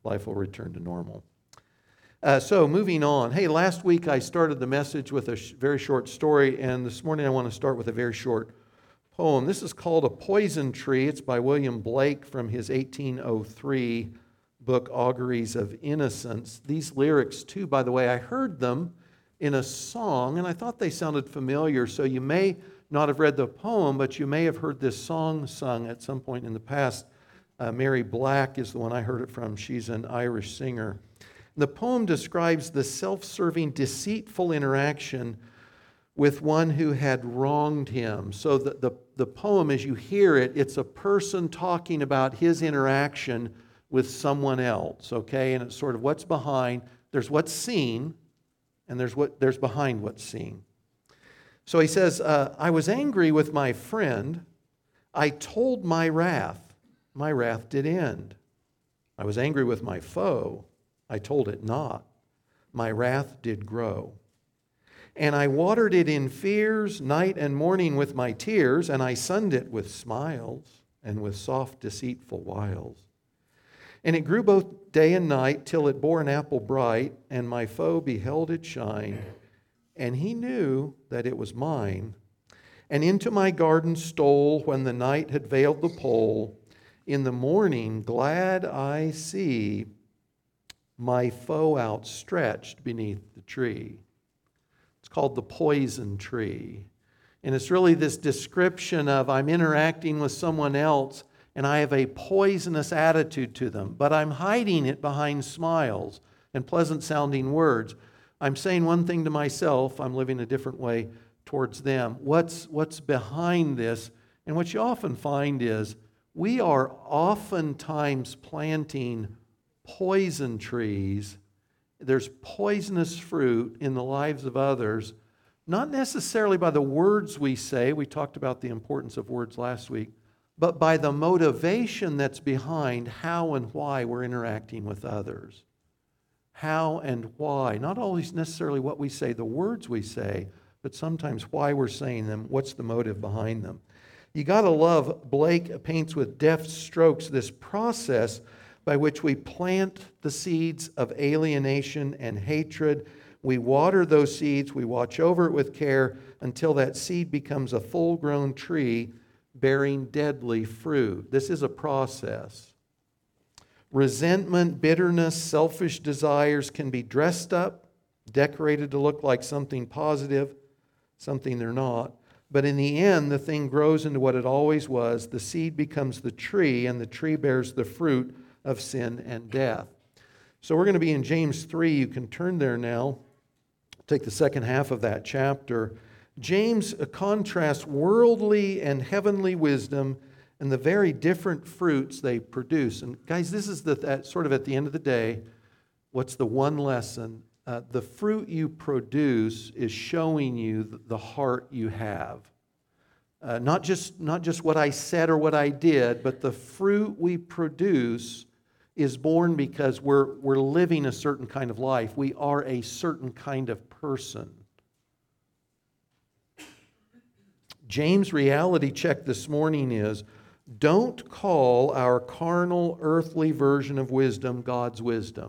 life will return to normal. So moving on. Hey, last week I started the message with a very short story, and this morning I want to start with a very short poem. This is called A Poison Tree. It's by William Blake from his 1803 book, Auguries of Innocence. These lyrics, too, by the way, I heard them in a song, and I thought they sounded familiar, so you may not have read the poem, but you may have heard this song sung at some point in the past. Mary Black is the one I heard it from. She's an Irish singer. The poem describes the self-serving, deceitful interaction with one who had wronged him. So the poem, as you hear it, it's a person talking about his interaction with someone else, okay? And it's sort of what's behind. There's what's seen, and there's behind what's seen. So he says, I was angry with my friend. I told my wrath. My wrath did end. I was angry with my foe. I told it not. My wrath did grow. And I watered it in fears, night and morning with my tears, and I sunned it with smiles and with soft, deceitful wiles. And it grew both day and night till it bore an apple bright, and my foe beheld it shine, and he knew that it was mine, and into my garden stole when the night had veiled the pole. In the morning glad I see my foe outstretched beneath the tree. It's called the poison tree. And it's really this description of I'm interacting with someone else and I have a poisonous attitude to them, but I'm hiding it behind smiles and pleasant sounding words. I'm saying one thing to myself, I'm living a different way towards them. What's behind this? And what you often find is we are oftentimes planting poison trees. There's poisonous fruit in the lives of others, not necessarily by the words we say. We talked about the importance of words last week, but by the motivation that's behind how and why we're interacting with others. How and why. Not always necessarily what we say, the words we say, but sometimes why we're saying them, what's the motive behind them. You got to love, Blake paints with deft strokes this process by which we plant the seeds of alienation and hatred. We water those seeds, we watch over it with care until that seed becomes a full-grown tree bearing deadly fruit. This is a process. Resentment, bitterness, selfish desires can be dressed up, decorated to look like something positive, something they're not. But in the end, the thing grows into what it always was. The seed becomes the tree, and the tree bears the fruit of sin and death. So we're going to be in James 3. You can turn there now. Take the second half of that chapter. James contrasts worldly and heavenly wisdom and the very different fruits they produce. And guys, this is sort of at the end of the day, what's the one lesson? The fruit you produce is showing you the heart you have. Not just what I said or what I did, but the fruit we produce is born because we're living a certain kind of life. We are a certain kind of person. James' reality check this morning is, don't call our carnal, earthly version of wisdom God's wisdom.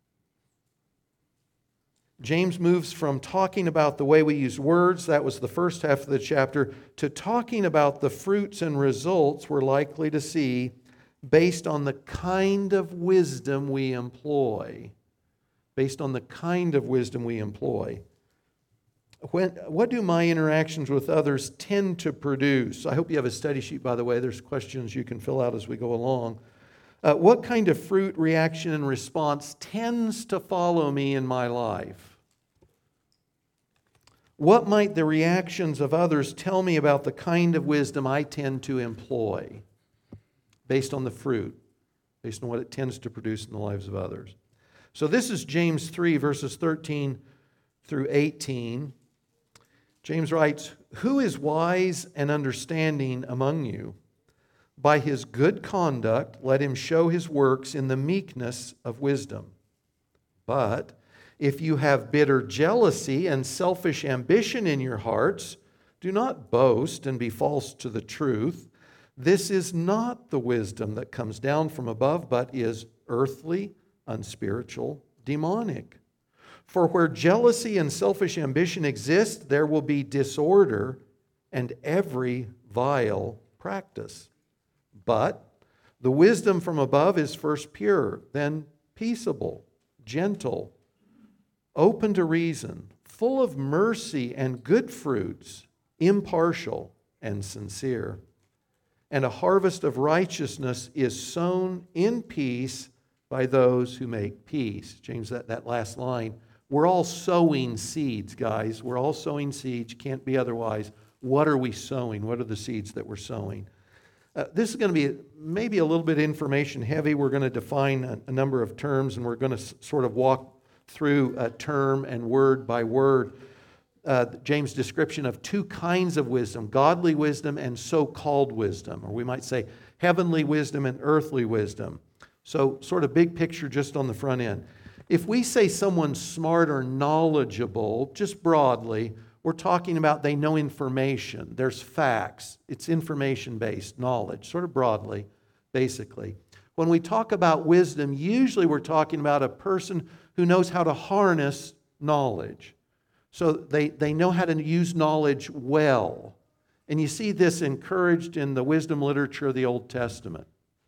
James moves from talking about the way we use words, that was the first half of the chapter, to talking about the fruits and results we're likely to see based on the kind of wisdom we employ. Based on the kind of wisdom we employ. What do my interactions with others tend to produce? I hope you have a study sheet, by the way. There's questions you can fill out as we go along. What kind of fruit, reaction, and response tends to follow me in my life? What might the reactions of others tell me about the kind of wisdom I tend to employ based on the fruit, based on what it tends to produce in the lives of others? So this is James 3, verses 13 through 18. James writes, "Who is wise and understanding among you? By his good conduct, let him show his works in the meekness of wisdom. But if you have bitter jealousy and selfish ambition in your hearts, do not boast and be false to the truth. This is not the wisdom that comes down from above, but is earthly, unspiritual, demonic. For where jealousy and selfish ambition exist, there will be disorder and every vile practice. But the wisdom from above is first pure, then peaceable, gentle, open to reason, full of mercy and good fruits, impartial and sincere. And a harvest of righteousness is sown in peace by those who make peace. James, that last line. We're all sowing seeds, guys. We're all sowing seeds. Can't be otherwise. What are we sowing? What are the seeds that we're sowing? This is going to be maybe a little bit information heavy. We're going to define a number of terms, and we're going to sort of walk through term and word by word. James' description of two kinds of wisdom, godly wisdom and so-called wisdom, or we might say heavenly wisdom and earthly wisdom. So sort of big picture just on the front end. If we say someone's smart or knowledgeable, just broadly, we're talking about they know information. There's facts. It's information-based knowledge, sort of broadly, basically. When we talk about wisdom, usually we're talking about a person who knows how to harness knowledge. So they know how to use knowledge well. And you see this encouraged in the wisdom literature of the Old Testament.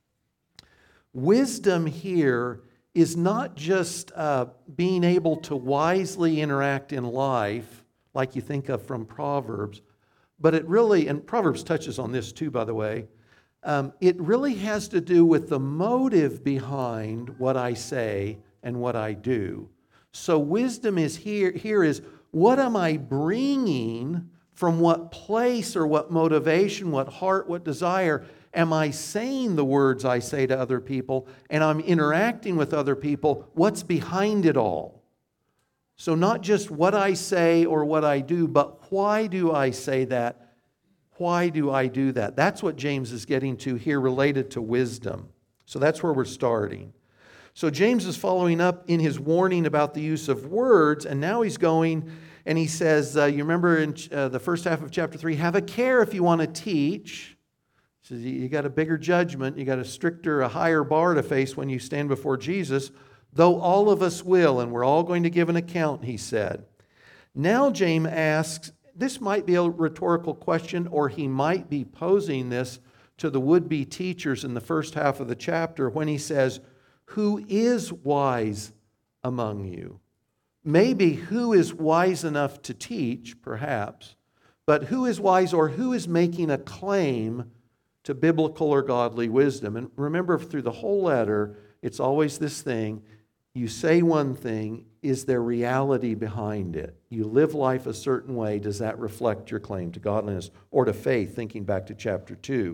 Wisdom here is not just being able to wisely interact in life, like you think of from Proverbs, but it really, and Proverbs touches on this too, by the way, it really has to do with the motive behind what I say and what I do. So wisdom is here is, what am I bringing from what place or what motivation, what heart, what desire? Am I saying the words I say to other people, and I'm interacting with other people? What's behind it all? So not just what I say or what I do, but why do I say that? Why do I do that? That's what James is getting to here related to wisdom. So that's where we're starting. So James is following up in his warning about the use of words, and now he's going and he says, you remember in the first half of chapter 3, have a care if you want to teach. He says, you got a bigger judgment, you got a higher bar to face when you stand before Jesus, though all of us will, and we're all going to give an account, he said. Now James asks, this might be a rhetorical question, or he might be posing this to the would-be teachers in the first half of the chapter when he says, who is wise among you? Maybe who is wise enough to teach, perhaps, but who is wise or who is making a claim to biblical or godly wisdom? And remember, through the whole letter, it's always this thing. You say one thing, is there reality behind it? You live life a certain way, does that reflect your claim to godliness or to faith, thinking back to chapter 2?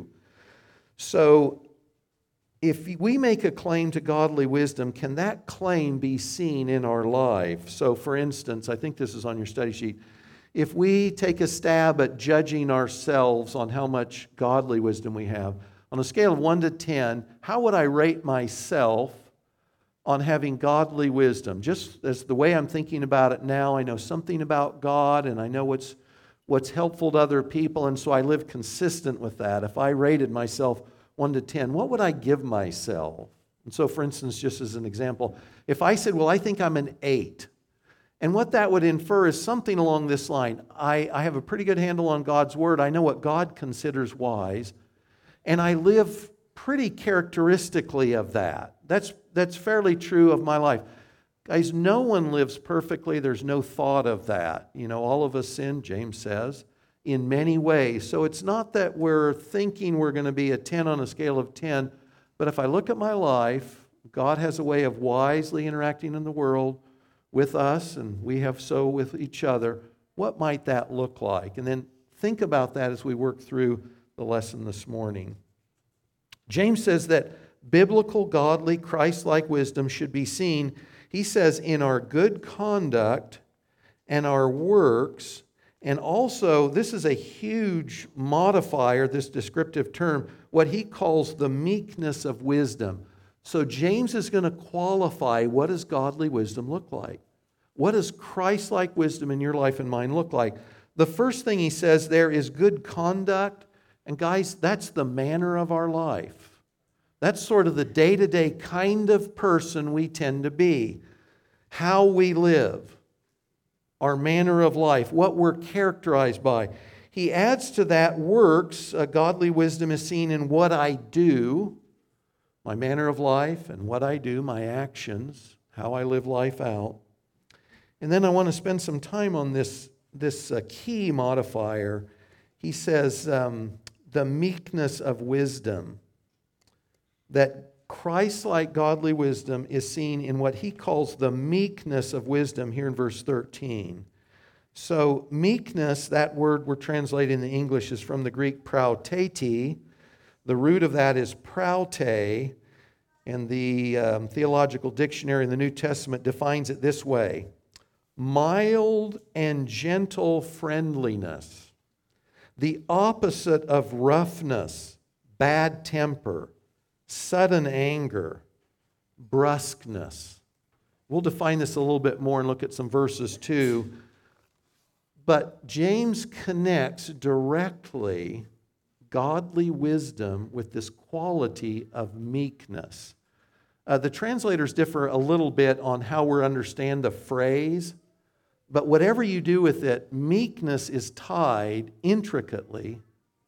So, if we make a claim to godly wisdom, can that claim be seen in our life? So, for instance, I think this is on your study sheet. If we take a stab at judging ourselves on how much godly wisdom we have, on a scale of 1 to 10, how would I rate myself on having godly wisdom? Just as the way I'm thinking about it now, I know something about God and I know what's helpful to other people, and so I live consistent with that. If I rated myself 1 to 10, what would I give myself? And so, for instance, just as an example, if I said, well, I think I'm an 8, and what that would infer is something along this line. I have a pretty good handle on God's Word. I know what God considers wise, and I live pretty characteristically of that. That's fairly true of my life. Guys, no one lives perfectly. There's no thought of that. You know, all of us sin, James says, in many ways. So it's not that we're thinking we're going to be a 10 on a scale of 10, but if I look at my life, God has a way of wisely interacting in the world with us, and we have so with each other. What might that look like? And then think about that as we work through the lesson this morning. James says that biblical, godly, Christ-like wisdom should be seen, he says, in our good conduct and our works. And also, this is a huge modifier, this descriptive term, what he calls the meekness of wisdom. So James is going to qualify, what does godly wisdom look like? What does Christ-like wisdom in your life and mine look like? The first thing he says there is good conduct. And guys, that's the manner of our life. That's sort of the day-to-day kind of person we tend to be. How we live, our manner of life, what we're characterized by. He adds to that works. Godly wisdom is seen in what I do, my manner of life, and what I do, my actions, how I live life out. And then I want to spend some time on this key modifier. He says the meekness of wisdom. That Christ-like godly wisdom is seen in what he calls the meekness of wisdom here in verse 13. So meekness, that word we're translating in the English, is from the Greek prautete. The root of that is praute, and the Theological Dictionary in the New Testament defines it this way: mild and gentle friendliness, the opposite of roughness, bad temper, sudden anger, brusqueness. We'll define this a little bit more and look at some verses too. But James connects directly godly wisdom with this quality of meekness. The translators differ a little bit on how we understand the phrase, but whatever you do with it, meekness is tied intricately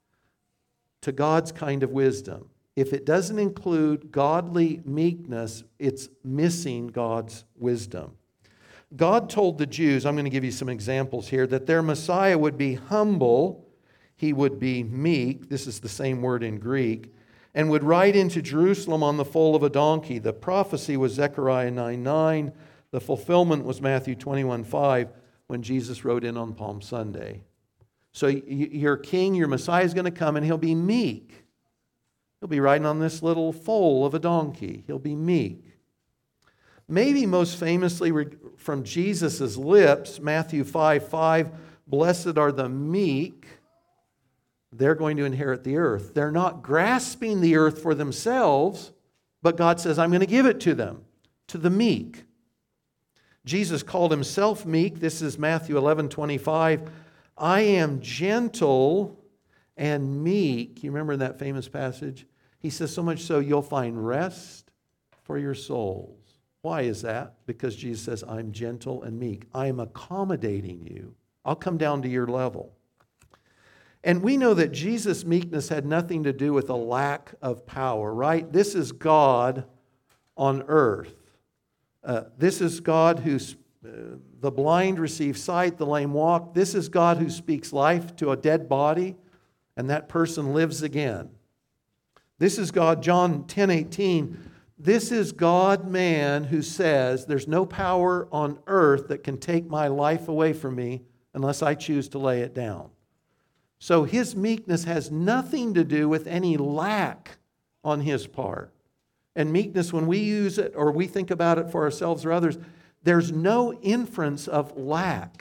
to God's kind of wisdom. If it doesn't include godly meekness, it's missing God's wisdom. God told the Jews, I'm going to give you some examples here, that their Messiah would be humble, he would be meek, this is the same word in Greek, and would ride into Jerusalem on the foal of a donkey. The prophecy was Zechariah 9:9. The fulfillment was Matthew 21:5 when Jesus rode in on Palm Sunday. So your king, your Messiah is going to come and he'll be meek. He'll be riding on this little foal of a donkey. He'll be meek. Maybe most famously from Jesus' lips, Matthew 5:5, blessed are the meek. They're going to inherit the earth. They're not grasping the earth for themselves, but God says, I'm going to give it to them, to the meek. Jesus called himself meek. This is Matthew 11:25. I am gentle and meek. You remember that famous passage? He says, so much so you'll find rest for your souls. Why is that? Because Jesus says, I'm gentle and meek. I am accommodating you. I'll come down to your level. And we know that Jesus' meekness had nothing to do with a lack of power, right? This is God on earth. This is God who the blind receive sight, the lame walk. This is God who speaks life to a dead body, and that person lives again. This is God, John 10:18. This is God-man who says, there's no power on earth that can take my life away from me unless I choose to lay it down. So his meekness has nothing to do with any lack on his part. And meekness, when we use it or we think about it for ourselves or others, there's no inference of lack.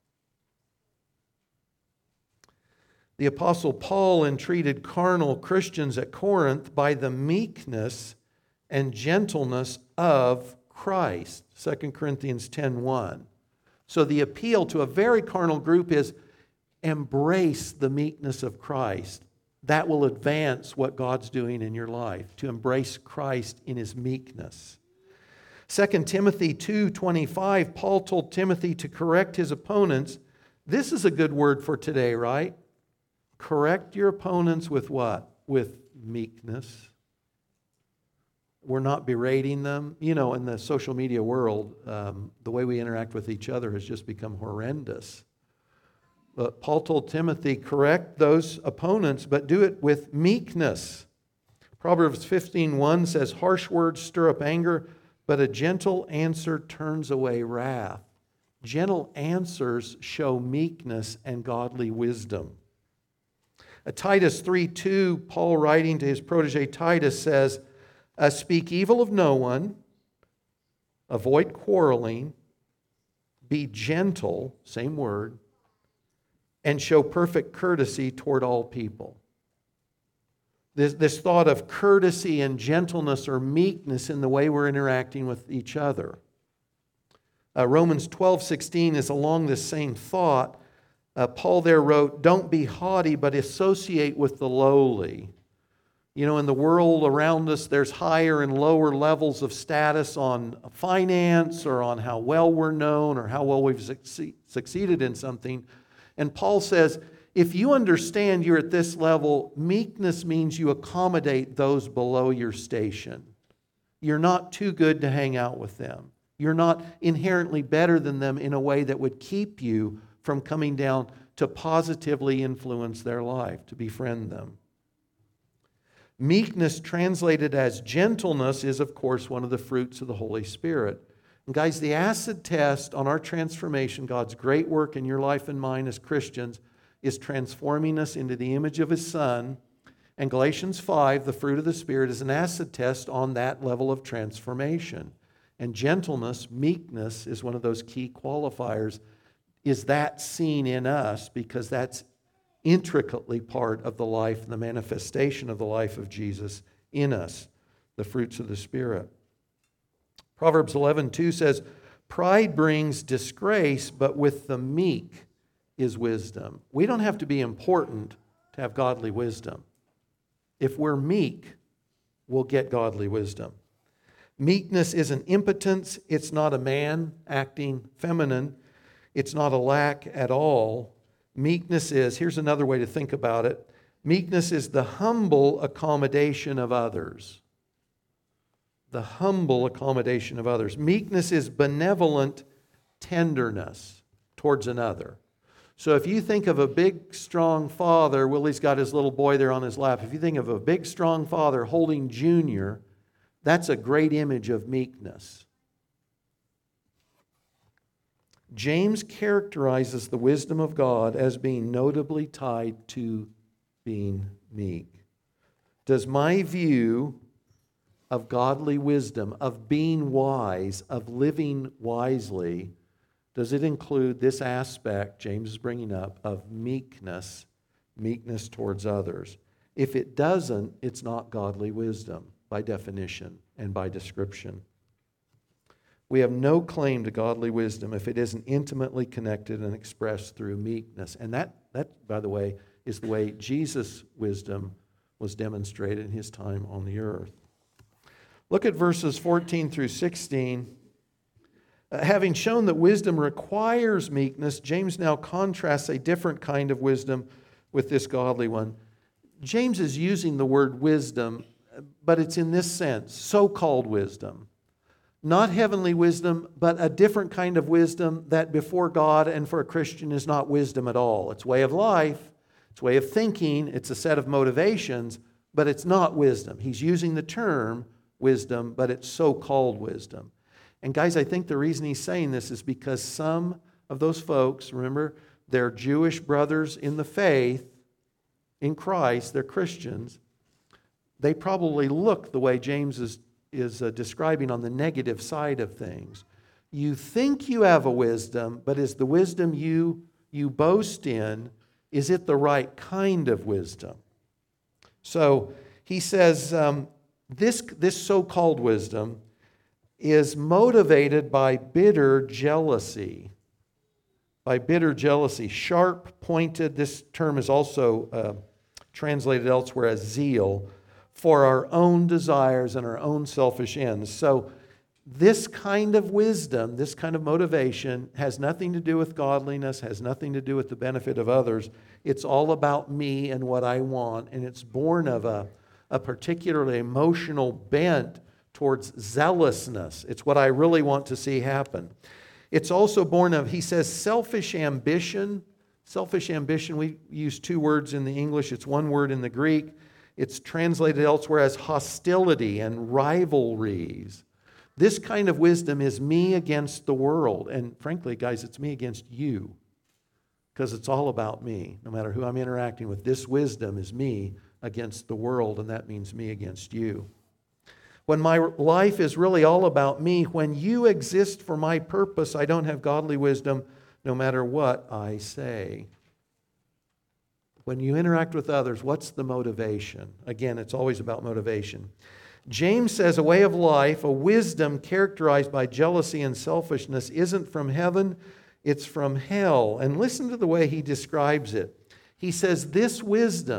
The Apostle Paul entreated carnal Christians at Corinth by the meekness and gentleness of Christ. 2 Corinthians 10:1. So the appeal to a very carnal group is embrace the meekness of Christ. That will advance what God's doing in your life, to embrace Christ in his meekness. 2 Timothy 2:25, Paul told Timothy to correct his opponents. This is a good word for today, right? Correct your opponents with what? With meekness. We're not berating them. You know, in the social media world, the way we interact with each other has just become horrendous. But Paul told Timothy, correct those opponents, but do it with meekness. Proverbs 15:1 says, harsh words stir up anger, but a gentle answer turns away wrath. Gentle answers show meekness and godly wisdom. Titus 3:2, Paul writing to his protege Titus says, speak evil of no one, avoid quarreling, be gentle, same word, and show perfect courtesy toward all people. This thought of courtesy and gentleness or meekness in the way we're interacting with each other. Romans 12:16 is along this same thought. Paul there wrote, don't be haughty, but associate with the lowly. You know, in the world around us, there's higher and lower levels of status on finance or on how well we're known or how well we've succeeded in something. And Paul says, if you understand you're at this level, meekness means you accommodate those below your station. You're not too good to hang out with them. You're not inherently better than them in a way that would keep you from coming down to positively influence their life, to befriend them. Meekness, translated as gentleness, is, of course, one of the fruits of the Holy Spirit. And guys, the acid test on our transformation, God's great work in your life and mine as Christians, is transforming us into the image of His Son. And Galatians 5, the fruit of the Spirit, is an acid test on that level of transformation. And gentleness, meekness, is one of those key qualifiers. Is that seen in us? Because that's intricately part of the life and the manifestation of the life of Jesus in us, the fruits of the Spirit. Proverbs 11:2 says, pride brings disgrace, but with the meek is wisdom. We don't have to be important to have godly wisdom. If we're meek, we'll get godly wisdom. Meekness isn't impotence. It's not a man acting feminine. It's not a lack at all. Meekness is, here's another way to think about it. Meekness is the humble accommodation of others. The humble accommodation of others. Meekness is benevolent tenderness towards another. So if you think of a big, strong father, Willie's got his little boy there on his lap. If you think of a big, strong father holding Junior, that's a great image of meekness. James characterizes the wisdom of God as being notably tied to being meek. Does my view of godly wisdom, of being wise, of living wisely, does it include this aspect James is bringing up of meekness, meekness towards others? If it doesn't, it's not godly wisdom by definition and by description. We have no claim to godly wisdom if it isn't intimately connected and expressed through meekness. And that, by the way, is the way Jesus' wisdom was demonstrated in His time on the earth. Look at verses 14 through 16. Having shown that wisdom requires meekness, James now contrasts a different kind of wisdom with this godly one. James is using the word wisdom, but it's in this sense, so-called wisdom. Not heavenly wisdom, but a different kind of wisdom that before God and for a Christian is not wisdom at all. It's way of life, it's way of thinking, it's a set of motivations, but it's not wisdom. He's using the term wisdom, but it's so-called wisdom. And guys, I think the reason he's saying this is because some of those folks, remember, they're Jewish brothers in the faith, in Christ, they're Christians. They probably look the way James is describing on the negative side of things. You think you have a wisdom, but is the wisdom you boast in, is it the right kind of wisdom? So he says this so-called wisdom is motivated by bitter jealousy. By bitter jealousy. Sharp, pointed, this term is also translated elsewhere as zeal, for our own desires and our own selfish ends. So this kind of wisdom, this kind of motivation has nothing to do with godliness, has nothing to do with the benefit of others. It's all about me and what I want, and it's born of a particularly emotional bent towards zealousness. It's what I really want to see happen. It's also born of, he says, selfish ambition. Selfish ambition, we use two words in the English. It's one word in the Greek. It's translated elsewhere as hostility and rivalries. This kind of wisdom is me against the world. And frankly, guys, it's me against you. Because it's all about me. No matter who I'm interacting with, this wisdom is me against the world, and that means me against you. When my life is really all about me, when you exist for my purpose, I don't have godly wisdom no matter what I say. When you interact with others, what's the motivation? Again, it's always about motivation. James says a way of life, a wisdom characterized by jealousy and selfishness isn't from heaven, it's from hell. And listen to the way he describes it. He says this wisdom,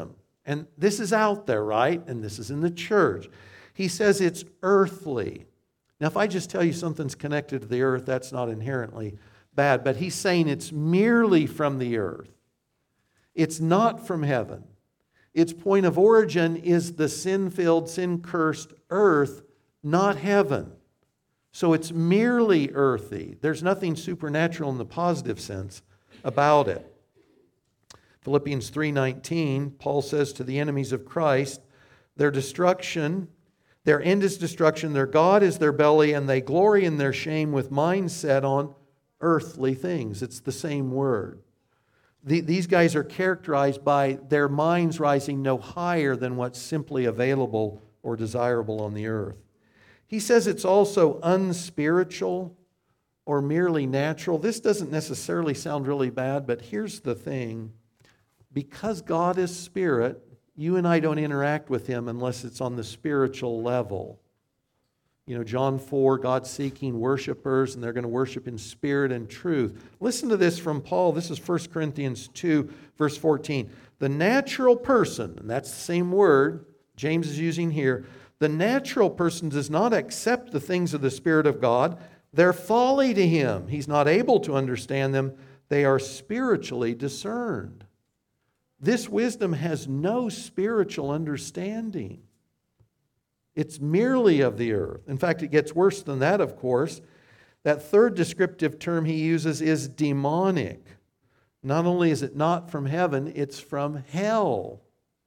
And this is out there, right? And this is in the church. He says it's earthly. Now, if I just tell you something's connected to the earth, that's not inherently bad. But he's saying it's merely from the earth. It's not from heaven. Its point of origin is the sin-filled, sin-cursed earth, not heaven. So it's merely earthy. There's nothing supernatural in the positive sense about it. Philippians 3:19, Paul says to the enemies of Christ, their end is destruction, their God is their belly, and they glory in their shame with minds set on earthly things. It's the same word. These guys are characterized by their minds rising no higher than what's simply available or desirable on the earth. He says it's also unspiritual or merely natural. This doesn't necessarily sound really bad, but here's the thing. Because God is spirit, you and I don't interact with Him unless it's on the spiritual level. You know, John 4, God's seeking worshipers, and they're going to worship in spirit and truth. Listen to this from Paul. This is 1 Corinthians 2, verse 14. The natural person, and that's the same word James is using here, the natural person does not accept the things of the Spirit of God. They're folly to him. He's not able to understand them. They are spiritually discerned. This wisdom has no spiritual understanding. It's merely of the earth. In fact, it gets worse than that, of course. That third descriptive term he uses is demonic. Not only is it not from heaven, it's from hell.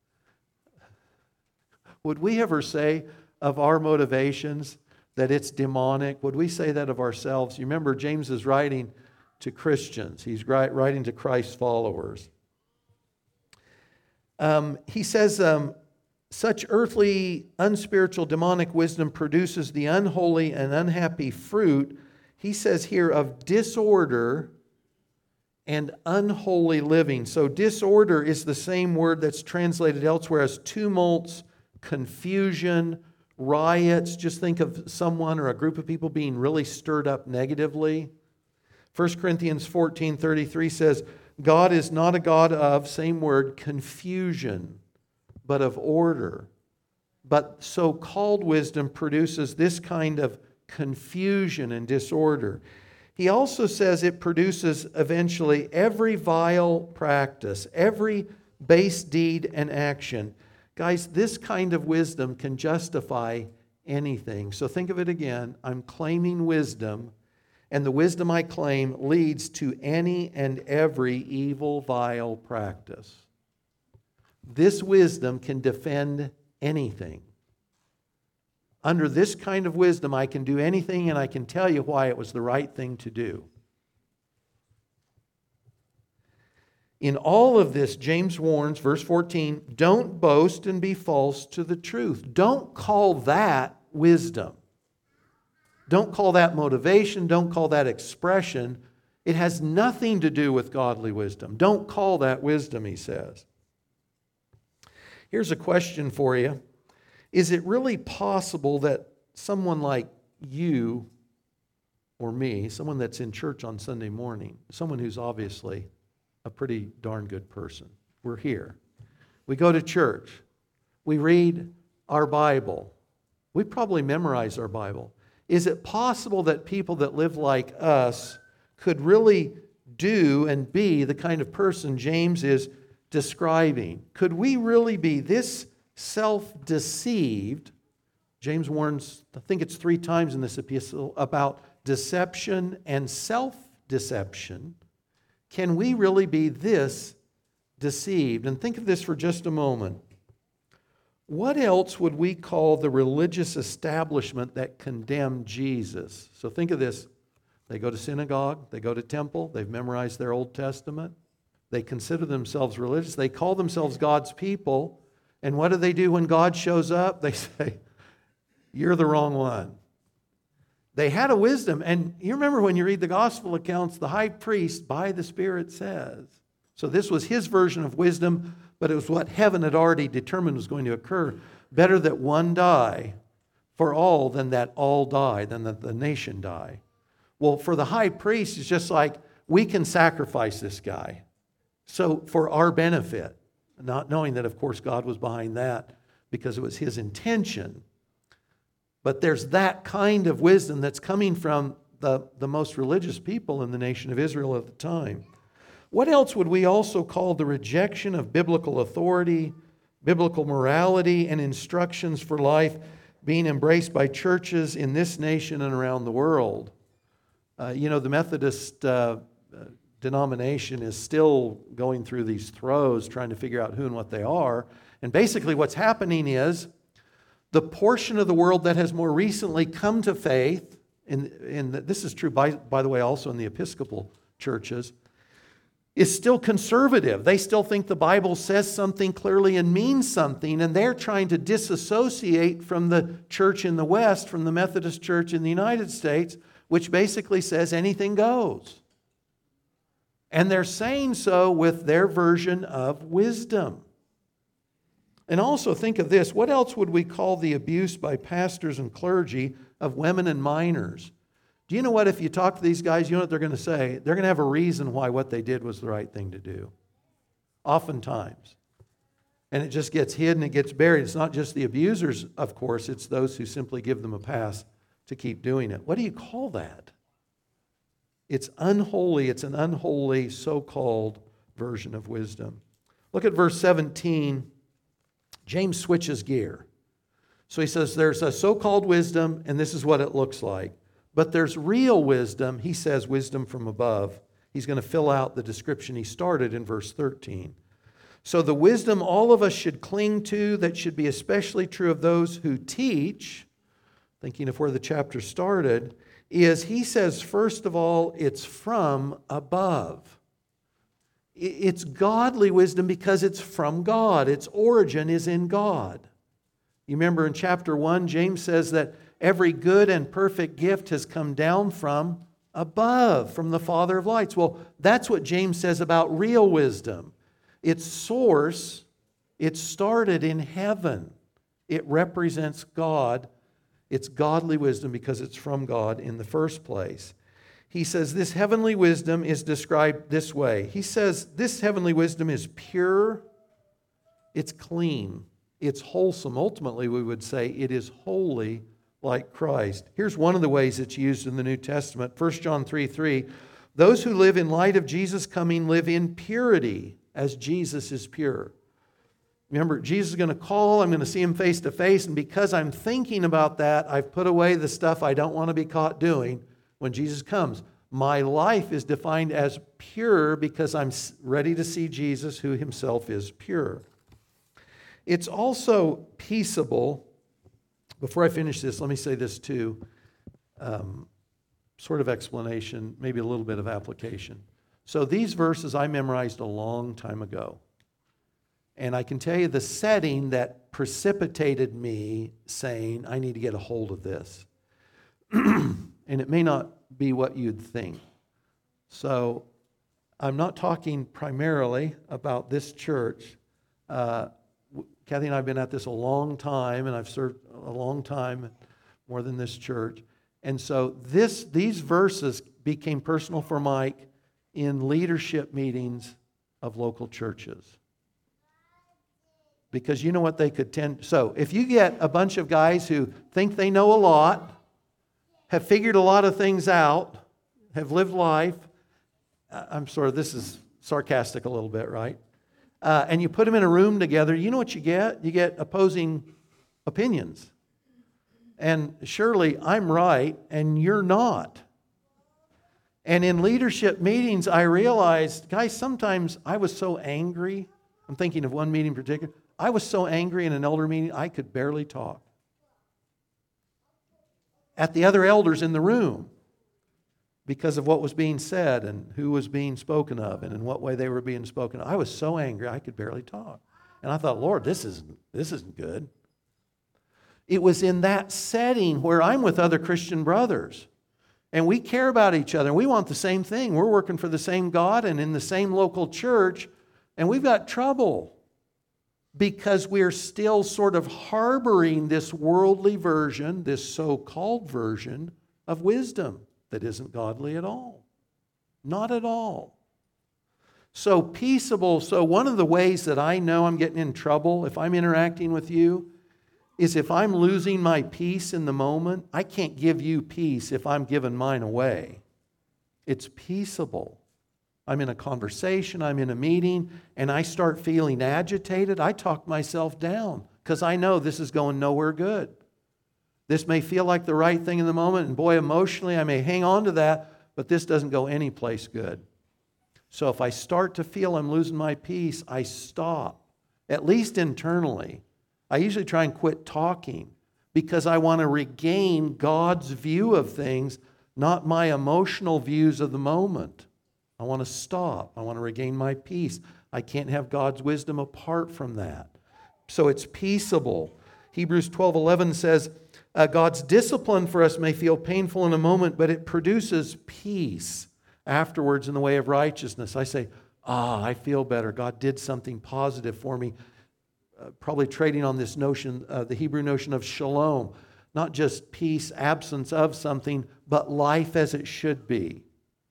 Would we ever say of our motivations that it's demonic? Would we say that of ourselves? You remember James is writing to Christians. He's writing to Christ's followers. He says, such earthly, unspiritual, demonic wisdom produces the unholy and unhappy fruit, he says here, of disorder and unholy living. So disorder is the same word that's translated elsewhere as tumults, confusion, riots. Just think of someone or a group of people being really stirred up negatively. 1 Corinthians 14:33 says, God is not a God of, same word, confusion, but of order. But so-called wisdom produces this kind of confusion and disorder. He also says it produces eventually every vile practice, every base deed and action. Guys, this kind of wisdom can justify anything. So think of it again. I'm claiming wisdom, and the wisdom I claim leads to any and every evil, vile practice. This wisdom can defend anything. Under this kind of wisdom, I can do anything, and I can tell you why it was the right thing to do. In all of this, James warns, verse 14, don't boast and be false to the truth. Don't call that wisdom. Don't call that motivation. Don't call that expression. It has nothing to do with godly wisdom. Don't call that wisdom, he says. Here's a question for you. Is it really possible that someone like you or me, someone that's in church on Sunday morning, someone who's obviously a pretty darn good person, we're here, we go to church, we read our Bible, we probably memorize our Bible. Is it possible that people that live like us could really do and be the kind of person James is describing? Could we really be this self-deceived? James warns, I think it's 3 times in this epistle, about deception and self-deception. Can we really be this deceived? And think of this for just a moment. What else would we call the religious establishment that condemned Jesus? So think of this. They go to synagogue, they go to temple, they've memorized their Old Testament, they consider themselves religious, they call themselves God's people, and what do they do when God shows up? They say, you're the wrong one. They had a wisdom, and you remember when you read the gospel accounts, the high priest by the Spirit says. So this was his version of wisdom, but it was what heaven had already determined was going to occur. Better that one die for all than that all die, than that the nation die. Well, for the high priest, it's just like, we can sacrifice this guy. So for our benefit, not knowing that, of course, God was behind that because it was his intention. But there's that kind of wisdom that's coming from the most religious people in the nation of Israel at the time. What else would we also call the rejection of biblical authority, biblical morality, and instructions for life being embraced by churches in this nation and around the world? The Methodist denomination is still going through these throes, trying to figure out who and what they are. And basically what's happening is the portion of the world that has more recently come to faith, and this is true, by the way, also in the Episcopal churches, is still conservative. They still think the Bible says something clearly and means something, and they're trying to disassociate from the church in the West, from the Methodist Church in the United States, which basically says anything goes. And they're saying so with their version of wisdom. And also think of this, what else would we call the abuse by pastors and clergy of women and minors? Do you know what, if you talk to these guys, you know what they're going to say? They're going to have a reason why what they did was the right thing to do. Oftentimes. And it just gets hidden, it gets buried. It's not just the abusers, of course, it's those who simply give them a pass to keep doing it. What do you call that? It's unholy. It's an unholy so-called version of wisdom. Look at verse 17. James switches gear. So he says there's a so-called wisdom, and this is what it looks like. But there's real wisdom. He says wisdom from above. He's going to fill out the description he started in verse 13. So the wisdom all of us should cling to, that should be especially true of those who teach, thinking of where the chapter started, is, he says, first of all, it's from above. It's godly wisdom because it's from God. Its origin is in God. You remember in chapter 1, James says that every good and perfect gift has come down from above, from the Father of lights. Well, that's what James says about real wisdom. Its source, it started in heaven. It represents God. It's godly wisdom because it's from God in the first place. He says this heavenly wisdom is described this way. He says this heavenly wisdom is pure, it's clean, it's wholesome. Ultimately, we would say it is holy like Christ. Here's one of the ways it's used in the New Testament. 1 John 3:3, those who live in light of Jesus' coming live in purity as Jesus is pure. Remember, Jesus is going to call, I'm going to see him face to face, and because I'm thinking about that, I've put away the stuff I don't want to be caught doing when Jesus comes. My life is defined as pure because I'm ready to see Jesus, who himself is pure. It's also peaceable. Before I finish this, let me say this too. Sort of explanation, maybe a little bit of application. So these verses I memorized a long time ago. And I can tell you the setting that precipitated me saying, I need to get a hold of this. And it may not be what you'd think. So I'm not talking primarily about this church. Kathy and I have been at this a long time, and I've served a long time, more than this church. And so these verses became personal for Mike in leadership meetings of local churches. Because you know what they could tend... So if you get a bunch of guys who think they know a lot, have figured a lot of things out, have lived life, this is sarcastic a little bit, right? And you put them in a room together, you know what you get? You get opposing opinions. And surely I'm right and you're not. And in leadership meetings, I realized, guys, sometimes I was so angry. I'm thinking of one meeting in particular. I was so angry in an elder meeting, I could barely talk. At the other elders in the room, because of what was being said and who was being spoken of and in what way they were being spoken of. I was so angry, I could barely talk. And I thought, Lord, this isn't good. It was in that setting where I'm with other Christian brothers. And we care about each other. And we want the same thing. We're working for the same God and in the same local church. And we've got trouble. Because we're still sort of harboring this worldly version, this so-called version of wisdom that isn't godly at all. Not at all. So peaceable. So one of the ways that I know I'm getting in trouble if I'm interacting with you is if I'm losing my peace in the moment. I can't give you peace if I'm giving mine away. It's peaceable. I'm in a conversation, I'm in a meeting, and I start feeling agitated. I talk myself down because I know this is going nowhere good. This may feel like the right thing in the moment, and boy, emotionally I may hang on to that, but this doesn't go anyplace good. So if I start to feel I'm losing my peace, I stop, at least internally. I usually try and quit talking because I want to regain God's view of things, not my emotional views of the moment. I want to stop. I want to regain my peace. I can't have God's wisdom apart from that. So it's peaceable. Hebrews 12:11 says, God's discipline for us may feel painful in a moment, but it produces peace afterwards in the way of righteousness. I say, I feel better. God did something positive for me. Probably trading on this notion, the Hebrew notion of shalom. Not just peace, absence of something, but life as it should be.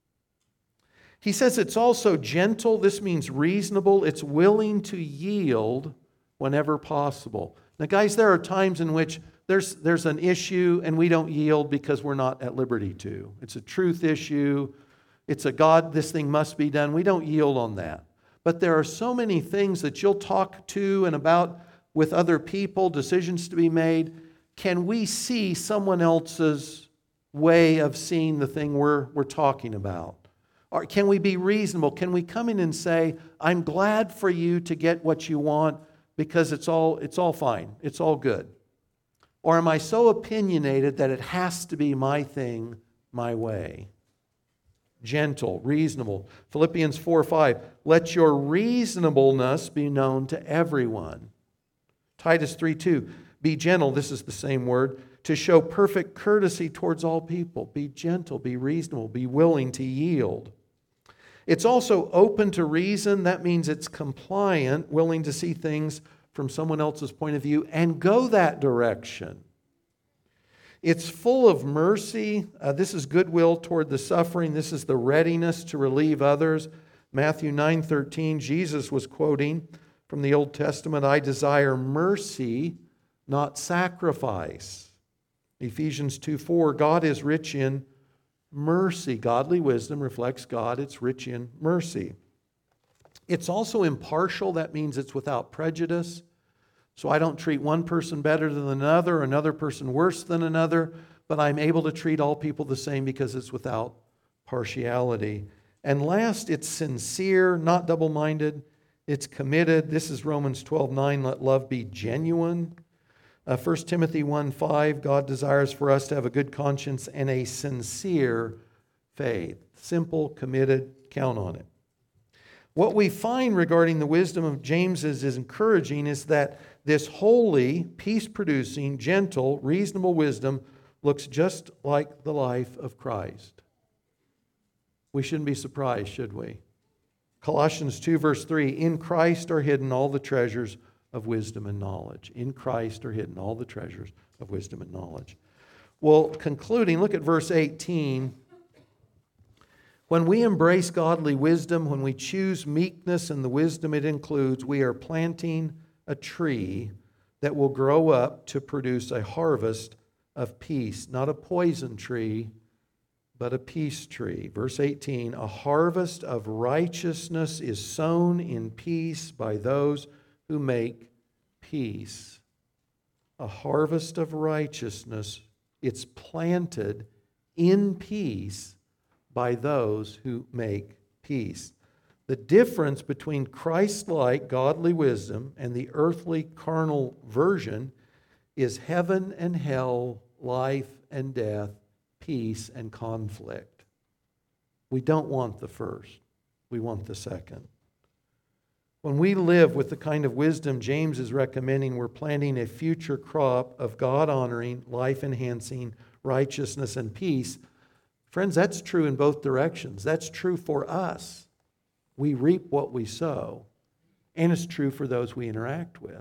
He says it's also gentle. This means reasonable. It's willing to yield whenever possible. Now, guys, there are times in which there's an issue and we don't yield because we're not at liberty to. It's a truth issue. It's a God, this thing must be done. We don't yield on that. But there are so many things that you'll talk to and about with other people, decisions to be made. Can we see someone else's way of seeing the thing we're talking about? Or can we be reasonable? Can we come in and say, I'm glad for you to get what you want because it's all fine. It's all good. Or am I so opinionated that it has to be my thing, my way? Gentle, reasonable. Philippians 4:5, let your reasonableness be known to everyone. Titus 3:2, be gentle, this is the same word, to show perfect courtesy towards all people. Be gentle, be reasonable, be willing to yield. It's also open to reason. That means it's compliant, willing to see things from someone else's point of view and go that direction. It's full of mercy. This is goodwill toward the suffering. This is the readiness to relieve others. Matthew 9:13, Jesus was quoting from the Old Testament, I desire mercy, not sacrifice. Ephesians 2:4, God is rich in mercy. Godly wisdom reflects God. It's rich in mercy. It's also impartial. That means it's without prejudice. So I don't treat one person better than another person worse than another, but I'm able to treat all people the same because it's without partiality. And last, it's sincere, not double-minded. It's committed. This is Romans 12:9, let love be genuine. 1 Timothy 1:5, God desires for us to have a good conscience and a sincere faith. Simple, committed, count on it. What we find regarding the wisdom of James is encouraging is that this holy, peace-producing, gentle, reasonable wisdom looks just like the life of Christ. We shouldn't be surprised, should we? Colossians 2, verse 3, in Christ are hidden all the treasures of wisdom and knowledge. In Christ are hidden all the treasures of wisdom and knowledge. Well, concluding, look at verse 18. When we embrace godly wisdom, when we choose meekness and the wisdom it includes, we are planting a tree that will grow up to produce a harvest of peace. Not a poison tree, but a peace tree. Verse 18, a harvest of righteousness is sown in peace by those who make peace. A harvest of righteousness, it's planted in peace by those who make peace. The difference between Christ-like godly wisdom and the earthly carnal version is heaven and hell, life and death, peace and conflict. We don't want the first. We want the second. When we live with the kind of wisdom James is recommending, we're planting a future crop of God-honoring, life-enhancing righteousness and peace. Friends, that's true in both directions. That's true for us. We reap what we sow, and it's true for those we interact with.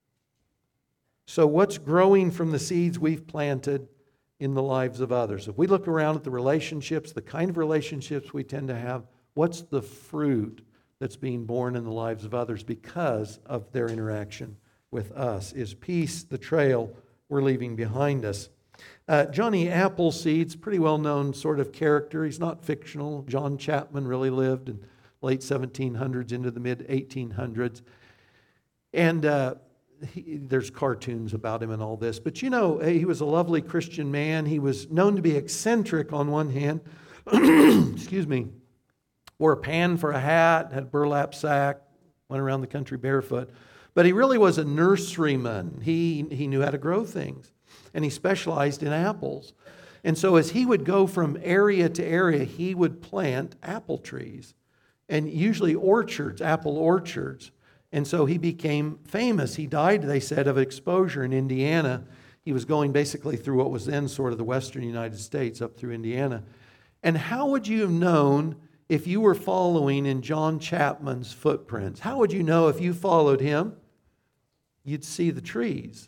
So what's growing from the seeds we've planted in the lives of others? If we look around at the relationships, the kind of relationships we tend to have, what's the fruit that's being born in the lives of others because of their interaction with us. Is peace the trail we're leaving behind us? Johnny Appleseed's pretty well-known sort of character. He's not fictional. John Chapman really lived in late 1700s into the mid-1800s. And there's cartoons about him and all this. But you know, he was a lovely Christian man. He was known to be eccentric on one hand. Excuse me. Wore a pan for a hat, had a burlap sack, went around the country barefoot. But he really was a nurseryman. He knew how to grow things. And he specialized in apples. And so as he would go from area to area, he would plant apple trees. And usually orchards, apple orchards. And so he became famous. He died, they said, of exposure in Indiana. He was going basically through what was then sort of the western United States up through Indiana. And how would you have known if you were following in John Chapman's footprints? How would you know if you followed him? You'd see the trees.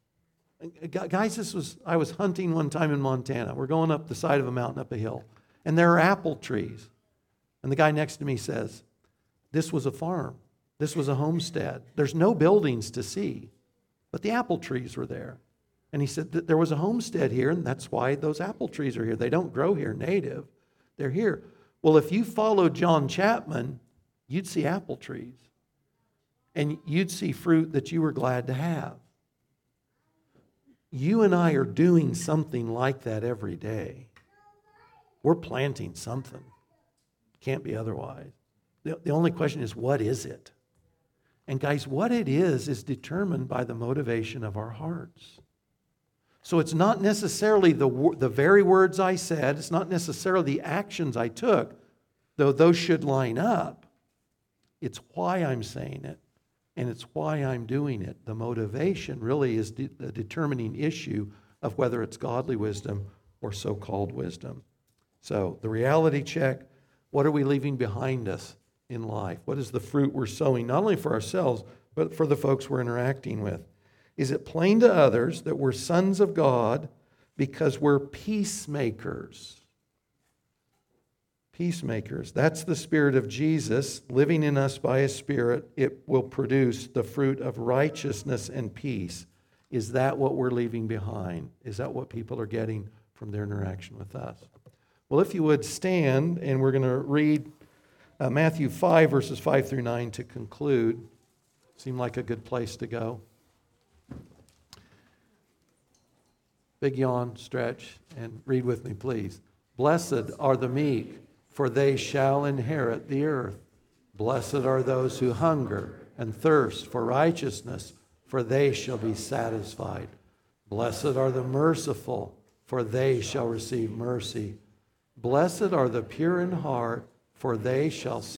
Guys, I was hunting one time in Montana. We're going up the side of a mountain, up a hill. And there are apple trees. And the guy next to me says, this was a farm. This was a homestead. There's no buildings to see, but the apple trees were there. And he said that there was a homestead here, and that's why those apple trees are here. They don't grow here native. They're here. Well, if you followed John Chapman, you'd see apple trees. And you'd see fruit that you were glad to have. You and I are doing something like that every day. We're planting something. Can't be otherwise. The only question is, what is it? And guys, what it is determined by the motivation of our hearts. So it's not necessarily the very words I said. It's not necessarily the actions I took, though those should line up. It's why I'm saying it, and it's why I'm doing it. The motivation really is the determining issue of whether it's godly wisdom or so-called wisdom. So the reality check, what are we leaving behind us in life? What is the fruit we're sowing, not only for ourselves, but for the folks we're interacting with? Is it plain to others that we're sons of God because we're peacemakers? Peacemakers. That's the Spirit of Jesus living in us by His Spirit. It will produce the fruit of righteousness and peace. Is that what we're leaving behind? Is that what people are getting from their interaction with us? Well, if you would stand, and we're going to read Matthew 5, verses 5 through 9 to conclude. Seemed like a good place to go. Big yawn, stretch, and read with me, please. Blessed are the meek, for they shall inherit the earth. Blessed are those who hunger and thirst for righteousness, for they shall be satisfied. Blessed are the merciful, for they shall receive mercy. Blessed are the pure in heart, for they shall